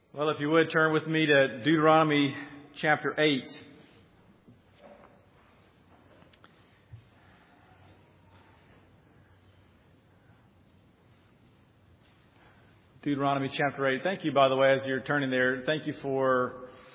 Well, if you would, turn with me to Deuteronomy chapter 8. Deuteronomy chapter 8. Thank you, by the way, as you're turning there. Thank you for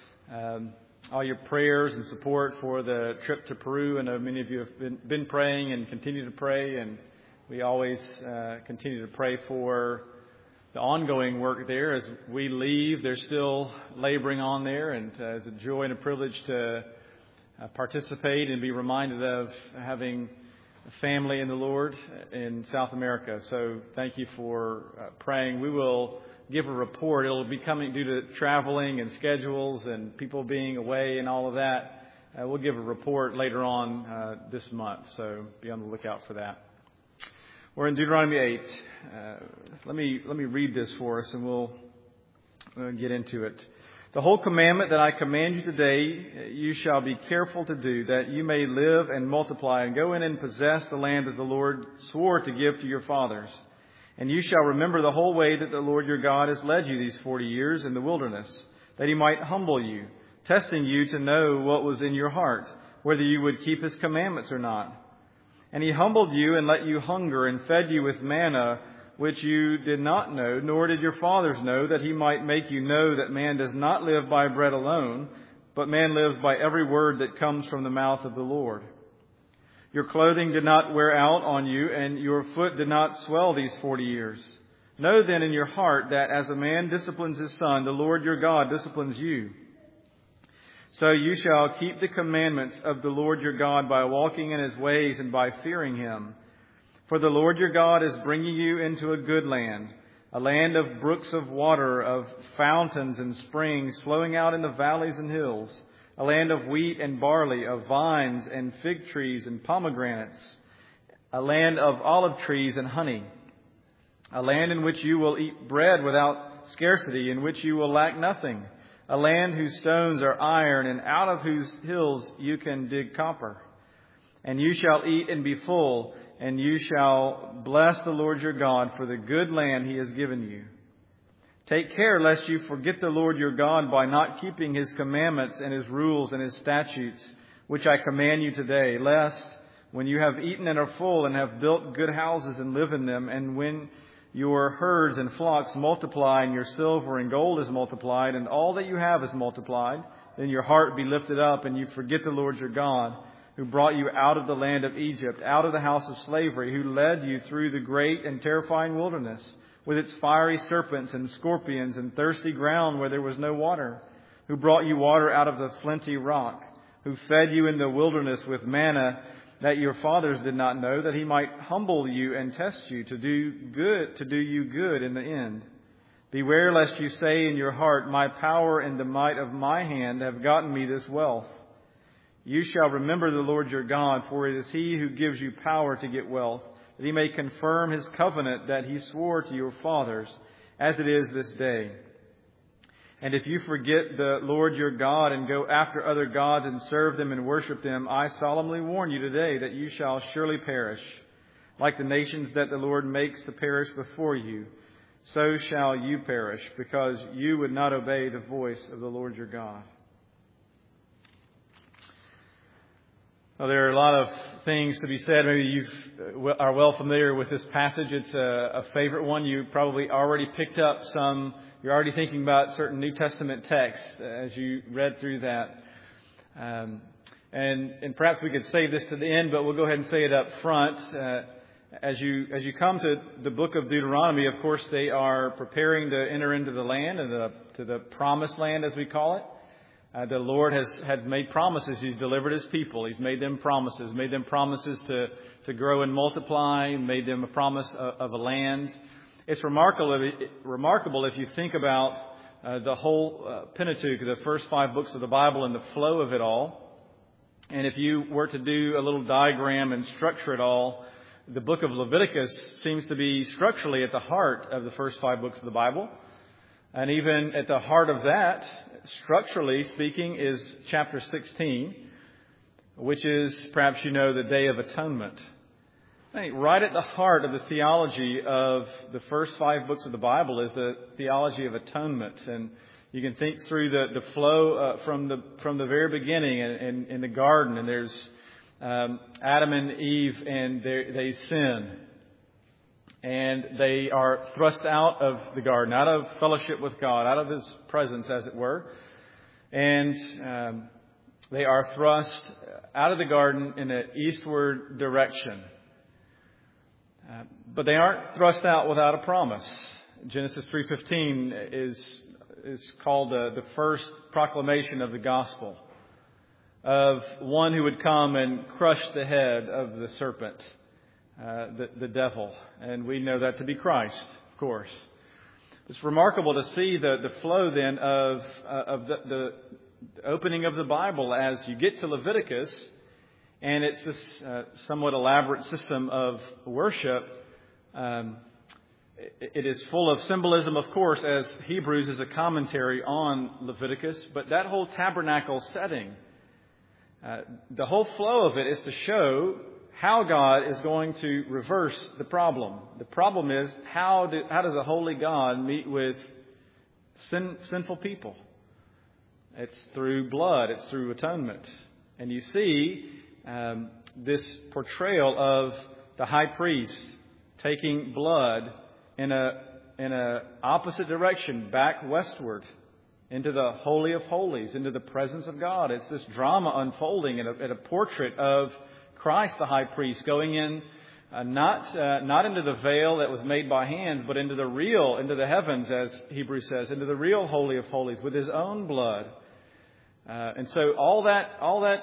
all your prayers and support for the trip to Peru. I know many of you have been praying and continue to pray, and we always continue to pray for the ongoing work there. As we leave, they're still laboring on there, and it's a joy and a privilege to participate and be reminded of having a family in the Lord in South America. So thank you for praying. We will give a report. It'll be coming due to traveling and schedules and people being away and all of that. We'll give a report later on this month, so be on the lookout for that. We're in Deuteronomy 8. Let me read this for us, and we'll get into it. The whole commandment that I command you today, you shall be careful to do, that you may live and multiply, and go in and possess the land that the Lord swore to give to your fathers. And you shall remember the whole way that the Lord your God has led you these 40 years in the wilderness, that he might humble you, testing you to know what was in your heart, whether you would keep his commandments or not. And he humbled you and let you hunger and fed you with manna, which you did not know, nor did your fathers know, that he might make you know that man does not live by bread alone, but man lives by every word that comes from the mouth of the Lord. Your clothing did not wear out on you, and your foot did not swell these 40 years. Know then in your heart that as a man disciplines his son, the Lord your God disciplines you. So you shall keep the commandments of the Lord your God by walking in his ways and by fearing him. For the Lord your God is bringing you into a good land, a land of brooks of water, of fountains and springs flowing out in the valleys and hills, a land of wheat and barley, of vines and fig trees and pomegranates, a land of olive trees and honey, a land in which you will eat bread without scarcity, in which you will lack nothing, a land whose stones are iron, and out of whose hills you can dig copper. And you shall eat and be full, and you shall bless the Lord your God for the good land he has given you. Take care lest you forget the Lord your God by not keeping his commandments and his rules and his statutes, which I command you today, lest when you have eaten and are full and have built good houses and live in them, and when your herds and flocks multiply, and your silver and gold is multiplied, and all that you have is multiplied, then your heart be lifted up, and you forget the Lord your God, who brought you out of the land of Egypt, out of the house of slavery, who led you through the great and terrifying wilderness, with its fiery serpents and scorpions and thirsty ground where there was no water, who brought you water out of the flinty rock, who fed you in the wilderness with manna that your fathers did not know, that he might humble you and test you to do you good in the end. Beware lest you say in your heart, my power and the might of my hand have gotten me this wealth. You shall remember the Lord your God, for it is he who gives you power to get wealth, that he may confirm his covenant that he swore to your fathers, as it is this day. And if you forget the Lord your God and go after other gods and serve them and worship them, I solemnly warn you today that you shall surely perish. Like the nations that the Lord makes to perish before you, so shall you perish, because you would not obey the voice of the Lord your God. Well, there are a lot of things to be said. Maybe you are well familiar with this passage. It's a favorite one. You probably already picked up some. You're already thinking about certain New Testament texts as you read through that. And perhaps we could save this to the end, but we'll go ahead and say it up front. As you come to the book of Deuteronomy, of course, they are preparing to enter into the land, and to the promised land, as we call it. The Lord has made promises. He's delivered his people. He's made them promises to grow and multiply, made them a promise of a land. It's remarkable if you think about the whole Pentateuch, the first 5 books of the Bible, and the flow of it all. And if you were to do a little diagram and structure it all, the book of Leviticus seems to be structurally at the heart of the first 5 books of the Bible. And even at the heart of that, structurally speaking, is chapter 16, which is, perhaps you know, the Day of Atonement. I think right at the heart of the theology of the first 5 books of the Bible is the theology of atonement. And You can think through the flow from the very beginning in the garden, and there's Adam and Eve, and they sin. And they are thrust out of the garden, out of fellowship with God, out of His presence, as it were. And they are thrust out of the garden in an eastward direction. But they aren't thrust out without a promise. Genesis 3:15 is called the first proclamation of the gospel, of one who would come and crush the head of the serpent, the devil. And we know that to be Christ, of course. It's remarkable to see the flow then of the opening of the Bible as you get to Leviticus, and it's this somewhat elaborate system of worship. It is full of symbolism, of course, as Hebrews is a commentary on Leviticus, but that whole tabernacle setting, the whole flow of it is to show how God is going to reverse the problem. The problem is, how does a holy God meet with sinful people? It's through blood. It's through atonement. And you see this portrayal of the high priest taking blood in a opposite direction, back westward, into the Holy of Holies, into the presence of God. It's this drama unfolding in a portrait of Christ, the high priest, going in not into the veil that was made by hands, but into the heavens, as Hebrews says, into the real Holy of Holies with His own blood. And so all that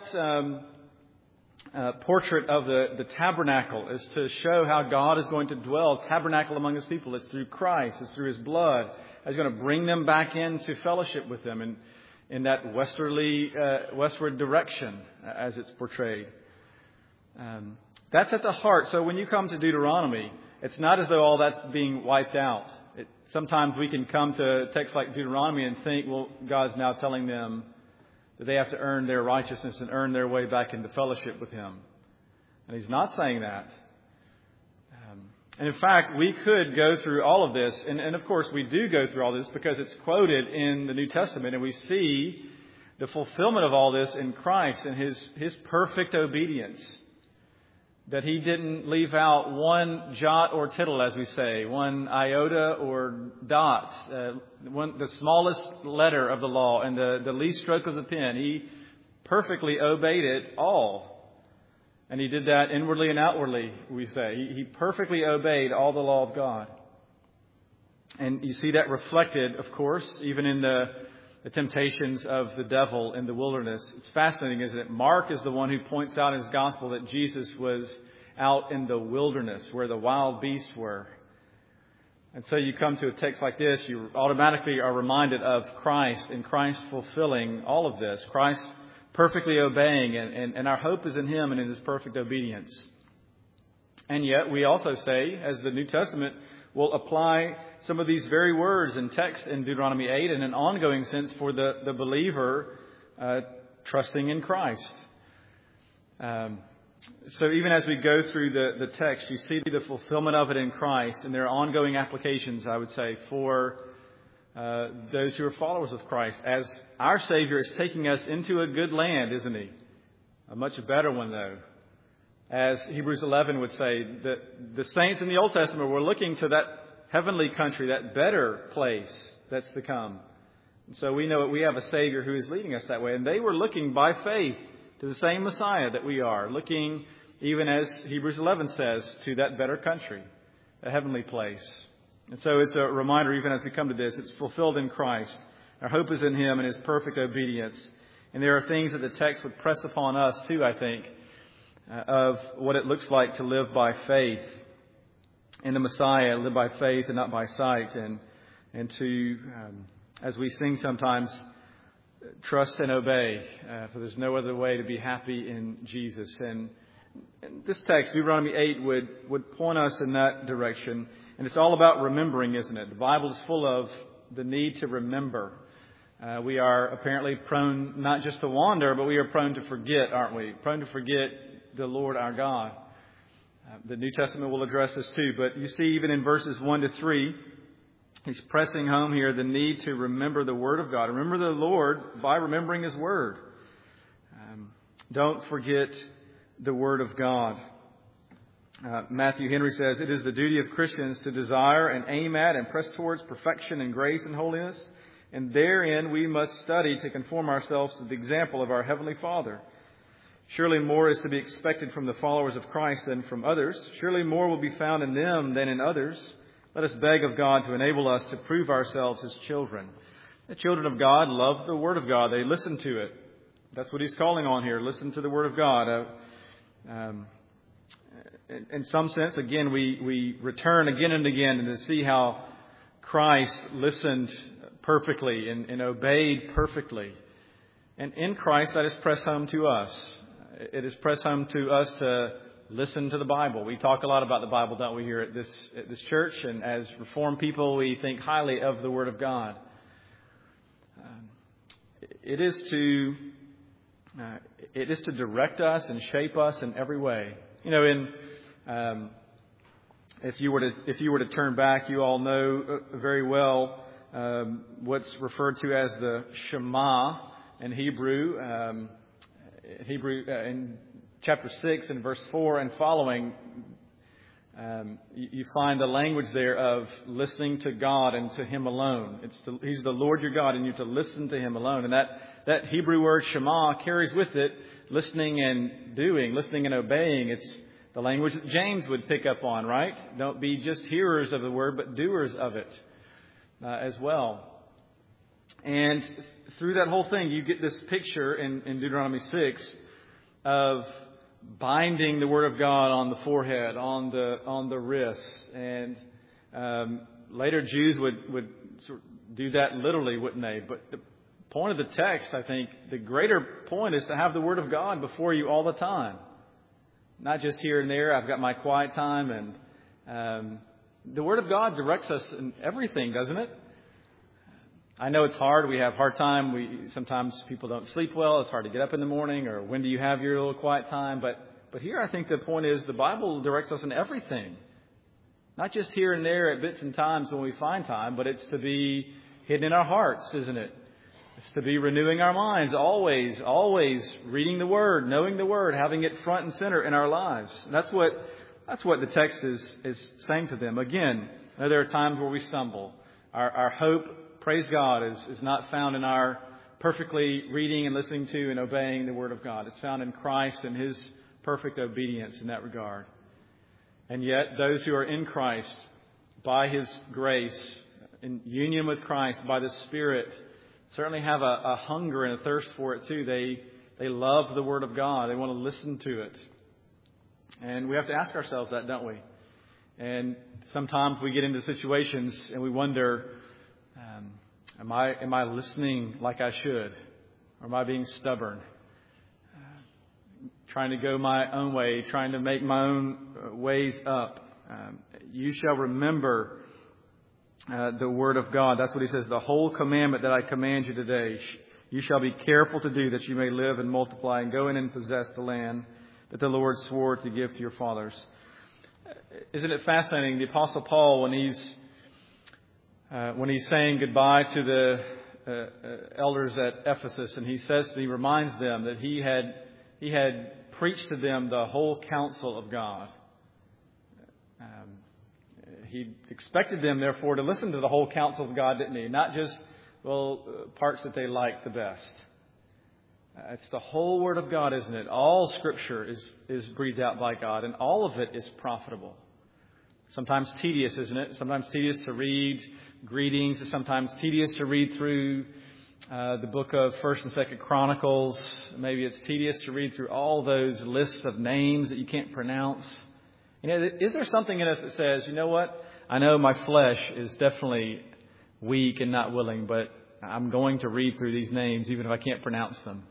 portrait of the tabernacle is to show how God is going to dwell, tabernacle among His people. It's through Christ. It's through His blood. He's going to bring them back into fellowship with them in that westward direction, as it's portrayed. That's at the heart. So when you come to Deuteronomy, it's not as though all that's being wiped out. Sometimes we can come to texts like Deuteronomy and think, well, God's now telling them that they have to earn their righteousness and earn their way back into fellowship with Him. And He's not saying that. And in fact, we could go through all of this, and of course we do go through all this because it's quoted in the New Testament, and we see the fulfillment of all this in Christ and His perfect obedience. That He didn't leave out one jot or tittle, as we say, one iota or dot, the smallest letter of the law and the least stroke of the pen. He perfectly obeyed it all. And He did that inwardly and outwardly, we say. He perfectly obeyed all the law of God. And you see that reflected, of course, even in the temptations of the devil in the wilderness. It's fascinating, isn't it? Mark is the one who points out in his gospel that Jesus was out in the wilderness where the wild beasts were. And so you come to a text like this, you automatically are reminded of Christ and Christ fulfilling all of this. Christ perfectly obeying, and our hope is in Him and in His perfect obedience. And yet we also say, as the New Testament will apply some of these very words and text in Deuteronomy 8 in an ongoing sense for the believer trusting in Christ. So even as we go through the text, you see the fulfillment of it in Christ, and there are ongoing applications, I would say, for those who are followers of Christ. As our Savior is taking us into a good land, isn't He? A much better one, though. As Hebrews 11 would say, that the saints in the Old Testament were looking to that heavenly country, that better place that's to come. And so we know that we have a Savior who is leading us that way. And they were looking by faith to the same Messiah that we are, looking, even as Hebrews 11 says, to that better country, a heavenly place. And so it's a reminder, even as we come to this, it's fulfilled in Christ. Our hope is in Him and His perfect obedience. And there are things that the text would press upon us too, I think, of what it looks like to live by faith in the Messiah, live by faith and not by sight, and to, as we sing sometimes, trust and obey, for there's no other way to be happy in Jesus. And this text, Deuteronomy 8, would point us in that direction. And it's all about remembering, isn't it? The Bible is full of the need to remember. We are apparently prone not just to wander, but we are prone to forget, aren't we? Prone to forget the Lord our God. The New Testament will address this too. But you see, even in verses 1 to 3, He's pressing home here the need to remember the Word of God. Remember the Lord by remembering His Word. Don't forget the Word of God. Matthew Henry says, "It is the duty of Christians to desire and aim at and press towards perfection and grace and holiness. And therein we must study to conform ourselves to the example of our Heavenly Father. Surely more is to be expected from the followers of Christ than from others. Surely more will be found in them than in others. Let us beg of God to enable us to prove ourselves His children." The children of God love the Word of God. They listen to it. That's what He's calling on here. Listen to the Word of God. In some sense, again, we return again and again and to see how Christ listened perfectly and obeyed perfectly. And in Christ, that is pressed home to us. It is pressed home to us to listen to the Bible. We talk a lot about the Bible, don't we, here at this church? And as Reformed people, we think highly of the Word of God. It is to direct us and shape us in every way. You know, if you were to turn back, you all know very well what's referred to as the Shema in Hebrew. In chapter 6 and verse 4 and following, you find the language there of listening to God and to Him alone. He's the Lord your God, and you're to listen to Him alone. And that Hebrew word Shema carries with it listening and doing, listening and obeying. It's the language that James would pick up on, right? Don't be just hearers of the word, but doers of it as well. And through that whole thing, you get this picture in Deuteronomy 6 of binding the Word of God on the forehead, on the wrists. And later Jews would sort of do that literally, wouldn't they? But the point of the text, I think, the greater point is to have the Word of God before you all the time. Not just here and there. I've got my quiet time. And the Word of God directs us in everything, doesn't it? I know it's hard. We have a hard time. Sometimes people don't sleep well. It's hard to get up in the morning. Or when do you have your little quiet time? But here I think the point is the Bible directs us in everything. Not just here and there at bits and times when we find time, but it's to be hidden in our hearts, isn't it? It's to be renewing our minds, always reading the Word, knowing the Word, having it front and center in our lives. And that's what the text is saying to them. Again, there are times where we stumble. Our hope, praise God, is not found in our perfectly reading and listening to and obeying the Word of God. It's found in Christ and His perfect obedience in that regard. And yet, those who are in Christ, by His grace, in union with Christ, by the Spirit, certainly have a hunger and a thirst for it too. They love the Word of God. They want to listen to it. And we have to ask ourselves that, don't we? And sometimes we get into situations and we wonder, am I listening like I should? Or am I being stubborn? Trying to go my own way, trying to make my own ways up. You shall remember the Word of God. That's what He says. The whole commandment that I command you today, you shall be careful to do, that you may live and multiply and go in and possess the land that the Lord swore to give to your fathers. Isn't it fascinating? The Apostle Paul, when he's saying goodbye to the elders at Ephesus, and he reminds them that he had preached to them the whole counsel of God. He expected them, therefore, to listen to the whole counsel of God, didn't he? Not just, parts that they liked the best. It's the whole Word of God, isn't it? All Scripture is breathed out by God, and all of it is profitable. Sometimes tedious, isn't it? Sometimes tedious to read greetings. It's sometimes tedious to read through the book of 1st and 2nd Chronicles. Maybe it's tedious to read through all those lists of names that you can't pronounce. Is there something in us that says, you know what? I know my flesh is definitely weak and not willing, but I'm going to read through these names even if I can't pronounce them.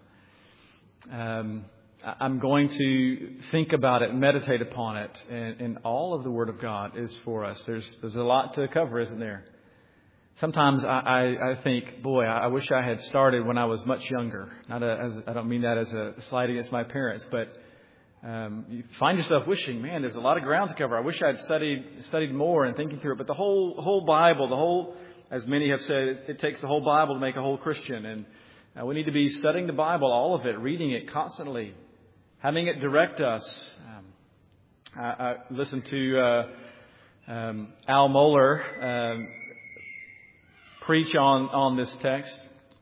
I'm going to think about it, meditate upon it, and all of the Word of God is for us. There's a lot to cover, isn't there? Sometimes I think, boy, I wish I had started when I was much younger. I don't mean that as a slight against my parents, but You find yourself wishing, man, there's a lot of ground to cover. I wish I'd studied more and thinking through it. But the whole Bible, as many have said, it takes the whole Bible to make a whole Christian. And we need to be studying the Bible, all of it, reading it constantly, having it direct us. I listened to Al Mohler preach on this text,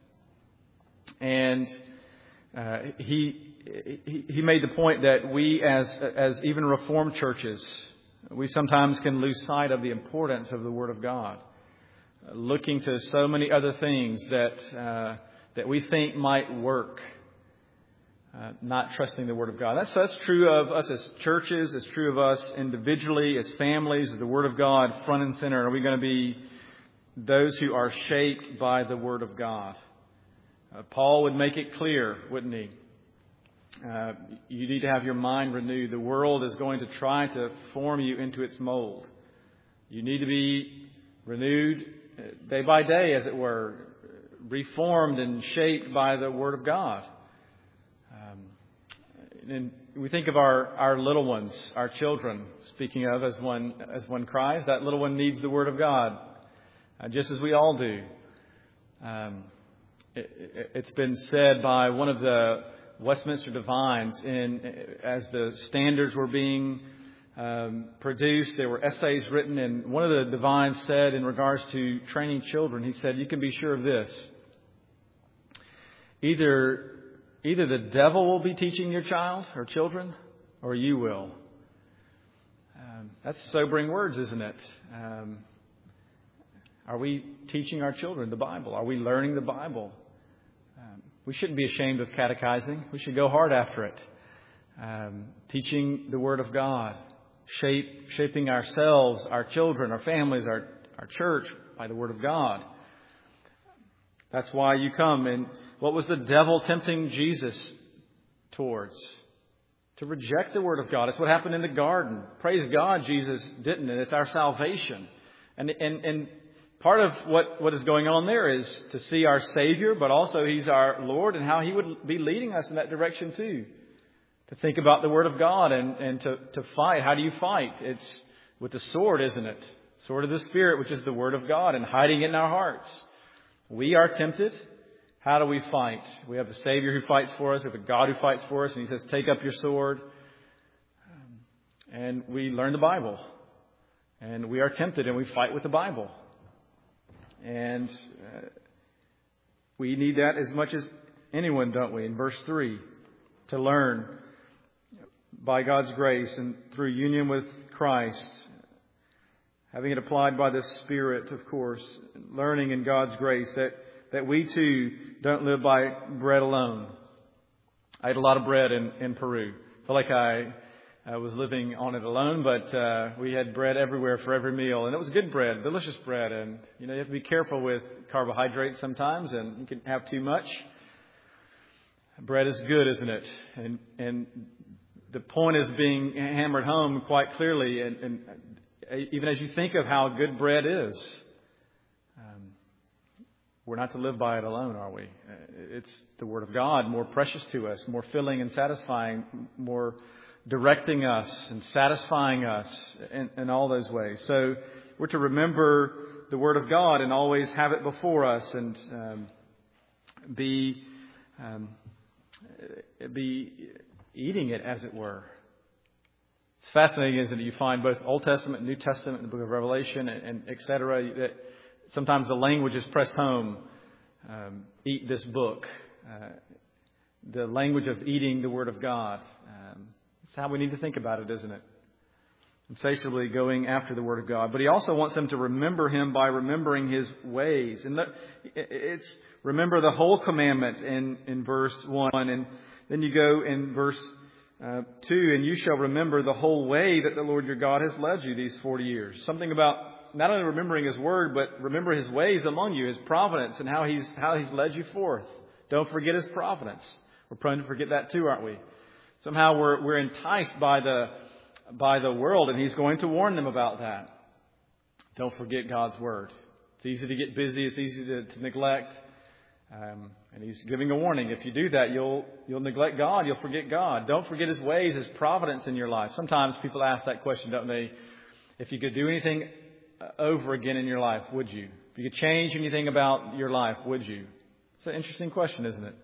and he made the point that we, as even Reformed churches, we sometimes can lose sight of the importance of the Word of God, looking to so many other things that we think might work. Not trusting the Word of God. That's true of us as churches. It's true of us individually, as families. Is the Word of God front and center? Are we going to be those who are shaped by the Word of God? Paul would make it clear, wouldn't he? You need to have your mind renewed. The world is going to try to form you into its mold. You need to be renewed day by day, as it were, reformed and shaped by the Word of God. And we think of our little ones, our children, speaking of as one cries, that little one needs the Word of God, just as we all do. It's been said by one of the Westminster divines, as the standards were being produced, there were essays written, and one of the divines said in regards to training children, he said, you can be sure of this. Either the devil will be teaching your child or children, or you will. That's sobering words, isn't it? Are we teaching our children the Bible? Are we learning the Bible? We shouldn't be ashamed of catechizing. We should go hard after it. Teaching the Word of God, shaping ourselves, our children, our families, our church by the Word of God. That's why you come. And what was the devil tempting Jesus towards? To reject the Word of God. It's what happened in the garden. Praise God, Jesus didn't, and it's our salvation. And part of what is going on there is to see our Savior, but also He's our Lord, and how He would be leading us in that direction too. To think about the Word of God and to fight. How do you fight? It's with the sword, isn't it? Sword of the Spirit, which is the Word of God, and hiding it in our hearts. We are tempted. How do we fight? We have a Savior who fights for us. We have a God who fights for us. And He says, take up your sword. And we learn the Bible. And we are tempted and we fight with the Bible. And we need that as much as anyone, don't we? In verse 3, to learn by God's grace and through union with Christ, having it applied by the Spirit, of course, learning in God's grace that we too don't live by bread alone. I ate a lot of bread in Peru. I feel like I was living on it alone, but we had bread everywhere for every meal. And it was good bread, delicious bread. And, you have to be careful with carbohydrates sometimes, and you can have too much. Bread is good, isn't it? And the point is being hammered home quite clearly. And even as you think of how good bread is, we're not to live by it alone, are we? It's the Word of God, more precious to us, more filling and satisfying, more directing us and satisfying us in all those ways. So we're to remember the Word of God and always have it before us and be eating it, as it were. It's fascinating, isn't it? You find both Old Testament and New Testament in the book of Revelation and et cetera, that sometimes the language is pressed home. Eat this book. The language of eating the Word of God. It's how we need to think about it, isn't it? Insatiably going after the Word of God. But He also wants them to remember Him by remembering His ways. And it's remember the whole commandment in verse 1. And then you go in verse 2, and you shall remember the whole way that the Lord your God has led you these 40 years. Something about not only remembering His Word, but remember His ways among you, His providence, and how He's led you forth. Don't forget His providence. We're prone to forget that too, aren't we? Somehow we're enticed by the world, and He's going to warn them about that. Don't forget God's Word. It's easy to get busy. It's easy to neglect. And He's giving a warning. If you do that, you'll neglect God. You'll forget God. Don't forget His ways, His providence in your life. Sometimes people ask that question, don't they? If you could do anything over again in your life, would you? If you could change anything about your life, would you? It's an interesting question, isn't it?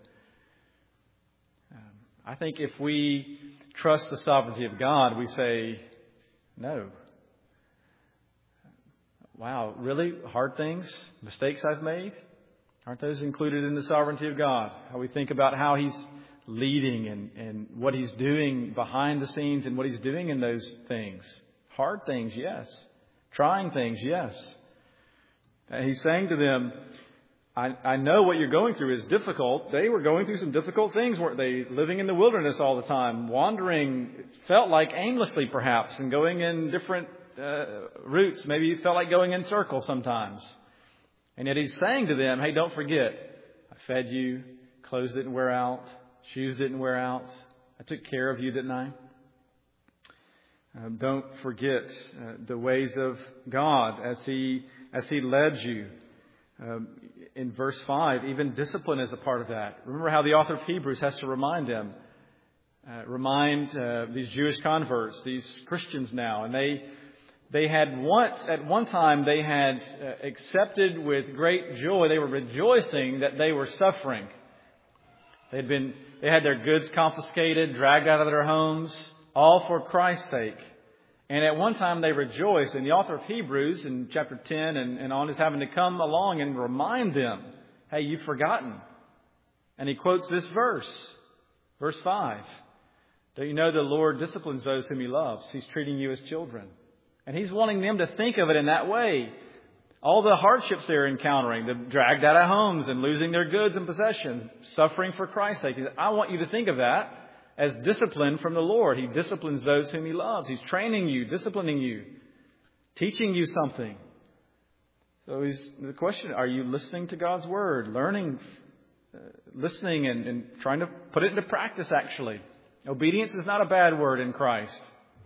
I think if we trust the sovereignty of God, we say, no. Wow, really? Hard things? Mistakes I've made? Aren't those included in the sovereignty of God? How we think about how He's leading and what He's doing behind the scenes and what He's doing in those things. Hard things, yes. Trying things, yes. And He's saying to them, I know what you're going through is difficult. They were going through some difficult things, weren't they? Living in the wilderness all the time, wandering, it felt like aimlessly perhaps, and going in different routes. Maybe it felt like going in circles sometimes. And yet He's saying to them, hey, don't forget, I fed you, clothes didn't wear out, shoes didn't wear out. I took care of you, didn't I? Don't forget the ways of God as He led you. In verse 5, even discipline is a part of that. Remember how the author of Hebrews has to remind them, these Jewish converts, these Christians now, and they had at one time they had accepted with great joy. They were rejoicing that they were suffering. They had their goods confiscated, dragged out of their homes, all for Christ's sake. And at one time they rejoiced. And the author of Hebrews in chapter 10 and on is having to come along and remind them, hey, you've forgotten. And he quotes this verse 5. Don't you know the Lord disciplines those whom He loves? He's treating you as children. And He's wanting them to think of it in that way. All the hardships they're encountering, the dragged out of homes and losing their goods and possessions, suffering for Christ's sake. I want you to think of that as discipline from the Lord. He disciplines those whom He loves. He's training you, disciplining you, teaching you something. So the question, are you listening to God's Word, learning, listening and trying to put it into practice actually? Obedience is not a bad word in Christ.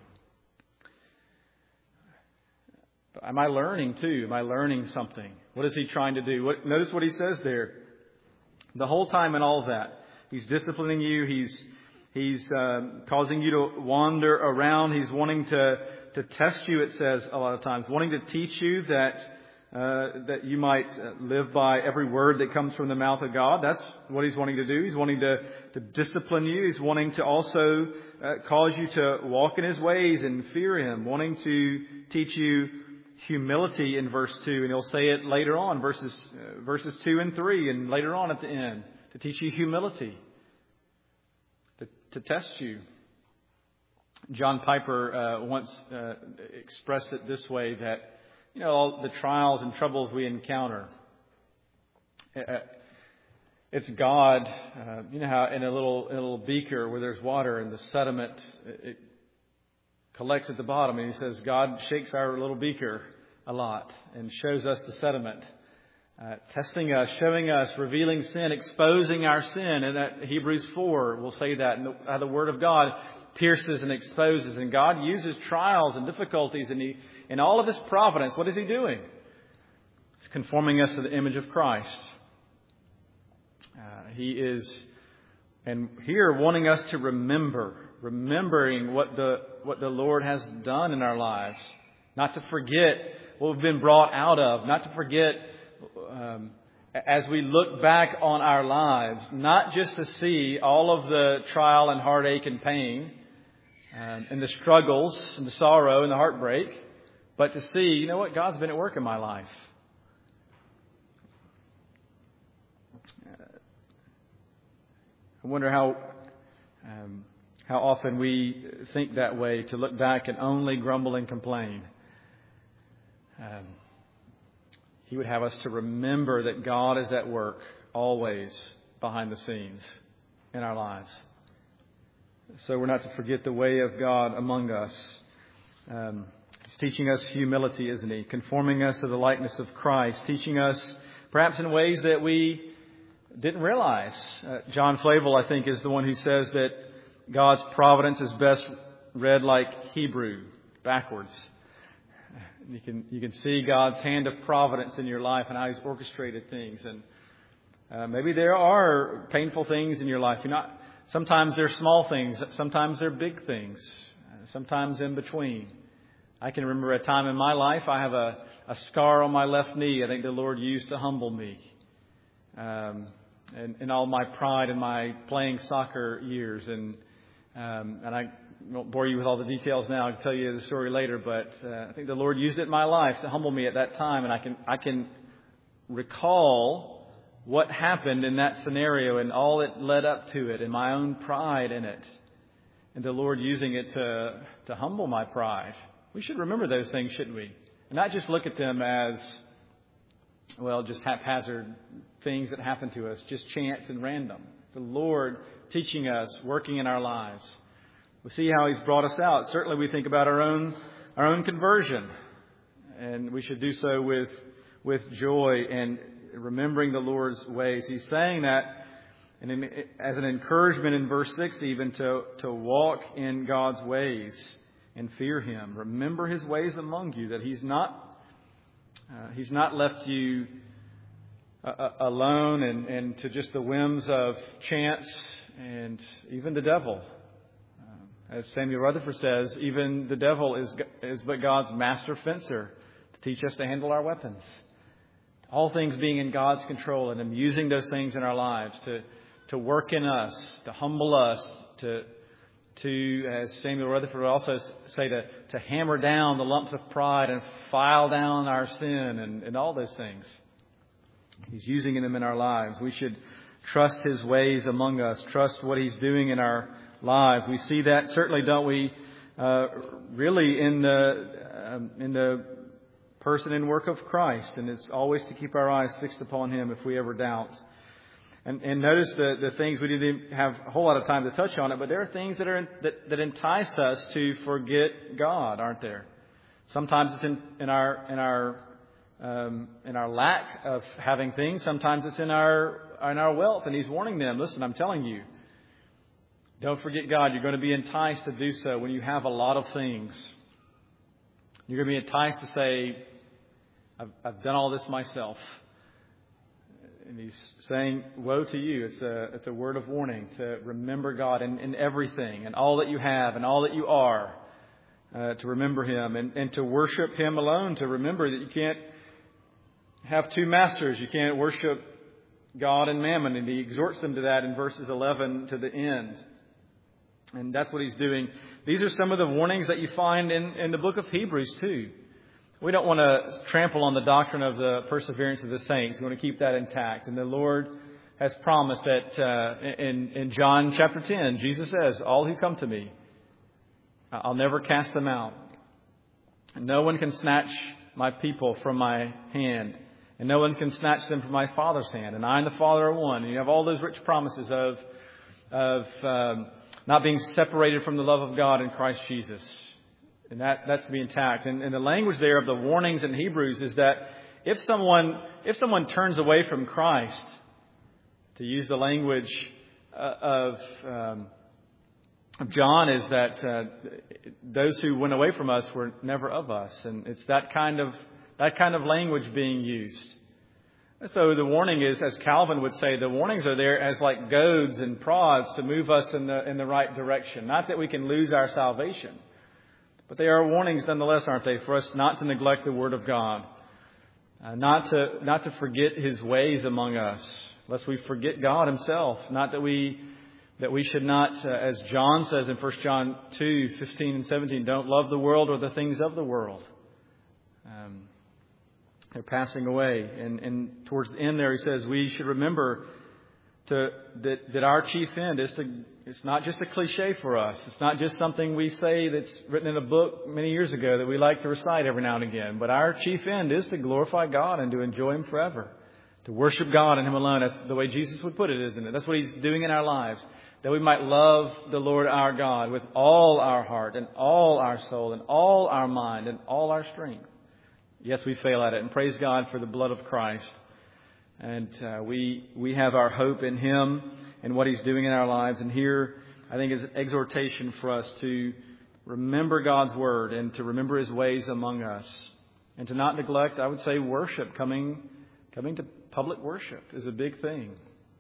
But am I learning too? Am I learning something? What is He trying to do? Notice what He says there. The whole time in all of that, He's disciplining you. He's causing you to wander around. He's wanting to test you, it says a lot of times. Wanting to teach you that you might live by every word that comes from the mouth of God. That's what He's wanting to do. He's wanting to discipline you. He's wanting to also cause you to walk in His ways and fear Him. Wanting to teach you humility in verse 2. And He'll say it later on, verses 2 and 3, and later on at the end, to teach you humility. To test you. John Piper once expressed it this way, that all the trials and troubles we encounter, it's God. You know how in a little beaker where there's water and the sediment it collects at the bottom, and he says God shakes our little beaker a lot and shows us the sediment. Testing us, showing us, revealing sin, exposing our sin. And that Hebrews 4 will say that. And how the Word of God pierces and exposes. And God uses trials and difficulties. And in all of His providence, what is He doing? He's conforming us to the image of Christ. He is, and here, wanting us to remembering what the Lord has done in our lives. Not to forget what we've been brought out of. Not to forget as we look back on our lives, not just to see all of the trial and heartache and pain and the struggles and the sorrow and the heartbreak, but to see, you know what, God's been at work in my life. I wonder how often we think that way, to look back and only grumble and complain. He would have us to remember that God is at work always behind the scenes in our lives. So we're not to forget the way of God among us. He's teaching us humility, isn't He? Conforming us to the likeness of Christ. Teaching us perhaps in ways that we didn't realize. John Flavel, I think, is the one who says that God's providence is best read like Hebrew, backwards. You can see God's hand of providence in your life and how He's orchestrated things. And Maybe there are painful things in your life. Sometimes they're small things. Sometimes they're big things. Sometimes in between. I can remember a time in my life, I have a scar on my left knee I think the Lord used to humble me. In all my pride in my playing soccer years. And I won't bore you with all the details now. I can tell you the story later. But I think the Lord used it in my life to humble me at that time. And I can recall what happened in that scenario and all that led up to it and my own pride in it. And the Lord using it to humble my pride. We should remember those things, shouldn't we? And not just look at them as, well, just haphazard things that happen to us, just chance and random. The Lord teaching us, working in our lives. We see how He's brought us out. Certainly we think about our own conversion. And we should do so with joy and remembering the Lord's ways. He's saying that and as an encouragement in verse 6 even to walk in God's ways and fear Him. Remember His ways among you, that He's not left you alone and to just the whims of chance and even the devil. As Samuel Rutherford says, even the devil is but God's master fencer to teach us to handle our weapons. All things being in God's control and Him using those things in our lives to work in us, to humble us, to as Samuel Rutherford would also say, to hammer down the lumps of pride and file down our sin and all those things. He's using them in our lives. We should trust His ways among us, trust what He's doing in our lives. We see that, certainly, don't we, really in the person and work of Christ. And it's always to keep our eyes fixed upon Him if we ever doubt. And notice the things we didn't have a whole lot of time to touch on it, but there are things that entice us to forget God, aren't there? Sometimes it's in our lack of having things. Sometimes it's in our wealth. And He's warning them, listen, I'm telling you, don't forget God. You're going to be enticed to do so when you have a lot of things. You're going to be enticed to say, I've done all this myself. And He's saying, woe to you. It's a word of warning to remember God in everything and all that you have and all that you are, to remember Him and to worship Him alone, to remember that you can't have two masters. You can't worship God and mammon. And He exhorts them to that in verses 11 to the end. And that's what He's doing. These are some of the warnings that you find in the book of Hebrews too. We don't want to trample on the doctrine of the perseverance of the saints. We want to keep that intact. And the Lord has promised that in John chapter 10, Jesus says, all who come to me, I'll never cast them out. And no one can snatch my people from my hand. And no one can snatch them from my Father's hand. And I and the Father are one. And you have all those rich promises of not being separated from the love of God in Christ Jesus. And that's to be intact. And the language there of the warnings in Hebrews is that if someone turns away from Christ, to use the language of John, is that those who went away from us were never of us. And it's that kind of language being used. So the warning is, as Calvin would say, the warnings are there as like goads and prods to move us in the right direction. Not that we can lose our salvation, but they are warnings nonetheless, aren't they, for us not to neglect the Word of God, not to forget His ways among us, lest we forget God Himself. Not that we should not, as John says in 1 John 2:15 and 17, don't love the world or the things of the world. They're passing away. And towards the end there, he says we should remember that our chief end is it's not just a cliche for us. It's not just something we say that's written in a book many years ago that we like to recite every now and again. But our chief end is to glorify God and to enjoy Him forever. To worship God and Him alone. That's the way Jesus would put it, isn't it? That's what He's doing in our lives. That we might love the Lord our God with all our heart and all our soul and all our mind and all our strength. Yes, we fail at it. And praise God for the blood of Christ. And we have our hope in Him and what He's doing in our lives. And here, I think, is an exhortation for us to remember God's Word and to remember His ways among us. And to not neglect, I would say, worship, coming to public worship is a big thing.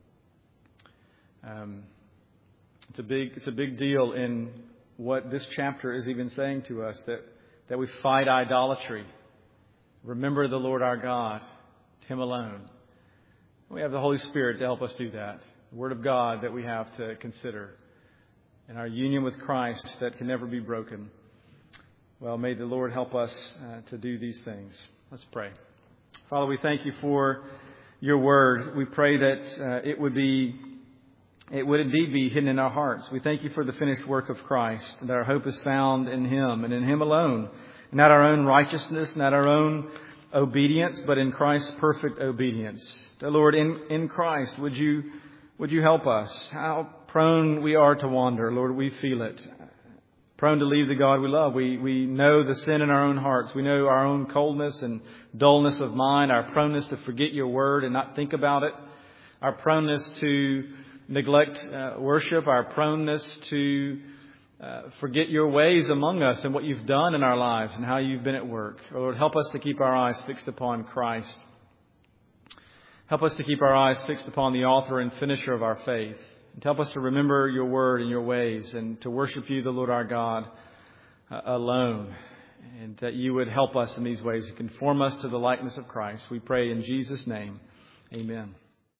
It's a big deal in what this chapter is even saying to us, that we fight idolatry. Remember the Lord our God, Him alone. We have the Holy Spirit to help us do that. The Word of God that we have to consider. And our union with Christ that can never be broken. Well, may the Lord help us to do these things. Let's pray. Father, we thank you for your Word. We pray that it would indeed be hidden in our hearts. We thank you for the finished work of Christ, that our hope is found in Him and in Him alone. Not our own righteousness, not our own obedience, but in Christ's perfect obedience. Lord, in Christ, would you help us? How prone we are to wander, Lord, we feel it. Prone to leave the God we love. We know the sin in our own hearts. We know our own coldness and dullness of mind, our proneness to forget your word and not think about it, our proneness to neglect worship, our proneness to forget your ways among us and what you've done in our lives and how you've been at work. Lord, help us to keep our eyes fixed upon Christ. Help us to keep our eyes fixed upon the author and finisher of our faith. And help us to remember your word and your ways and to worship you, the Lord our God, alone. And that you would help us in these ways to conform us to the likeness of Christ. We pray in Jesus' name. Amen.